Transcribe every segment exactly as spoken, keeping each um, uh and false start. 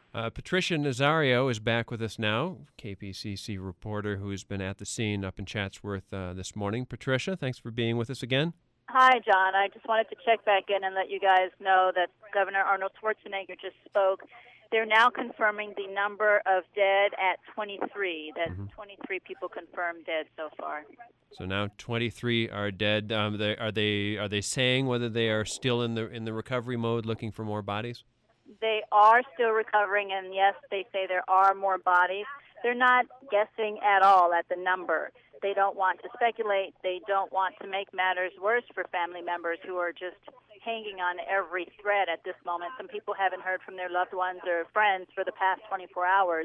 Uh, Patricia Nazario is back with us now, K P C C reporter who's been at the scene up in Chatsworth uh, this morning. Patricia, thanks for being with us again. Hi, John. I just wanted to check back in and let you guys know that Governor Arnold Schwarzenegger just spoke. They're now confirming the number of dead at twenty-three. That's mm-hmm. twenty-three people confirmed dead so far. So now twenty-three are dead. Um, they, are they are they saying whether they are still in the in the recovery mode, looking for more bodies? They are still recovering, and yes, they say there are more bodies. They're not guessing at all at the number. They don't want to speculate. They don't want to make matters worse for family members who are just hanging on every thread at this moment. Some people haven't heard from their loved ones or friends for the past twenty-four hours.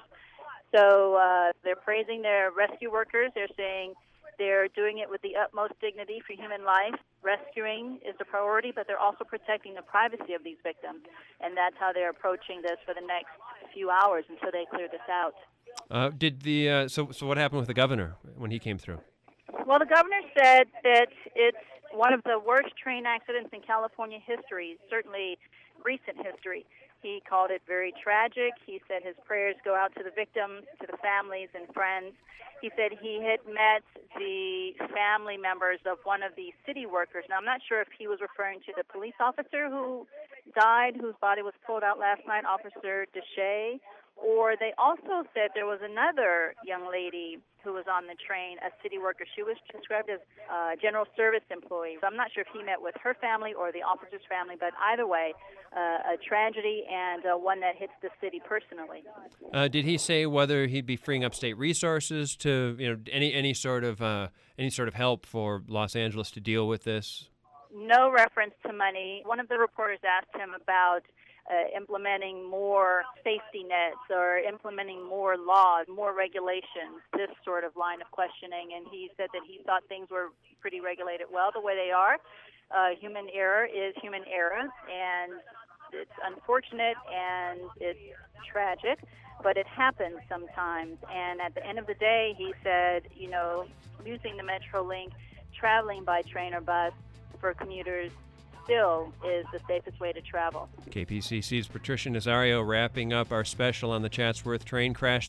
So uh, they're praising their rescue workers. They're saying they're doing it with the utmost dignity for human life. Rescuing is a priority, but they're also protecting the privacy of these victims. And that's how they're approaching this for the next few hours until they clear this out. Uh, did the uh, so so what happened with the governor when he came through? Well, the governor said that it's one of the worst train accidents in California history, certainly recent history. He called it very tragic. He said his prayers go out to the victims, to the families and friends. He said he had met the family members of one of the city workers. Now, I'm not sure if he was referring to the police officer who died, whose body was pulled out last night, Officer Deshay, or they also said there was another young lady who was on the train, a city worker. She was described as a general service employee. So I'm not sure if he met with her family or the officer's family, but either way, uh, a tragedy and uh, one that hits the city personally. Uh, did he say whether he'd be freeing up state resources to, you know, any any sort of uh, any sort of help for Los Angeles to deal with this? No reference to money. One of the reporters asked him about Uh, implementing more safety nets or implementing more laws, more regulations, this sort of line of questioning. And he said that he thought things were pretty regulated well the way they are. Uh, human error is human error, and it's unfortunate and it's tragic, but it happens sometimes. And at the end of the day, he said, you know, using the Metrolink, traveling by train or bus for commuters still is the safest way to travel. K P C C's Patricia Nazario wrapping up our special on the Chatsworth train crash.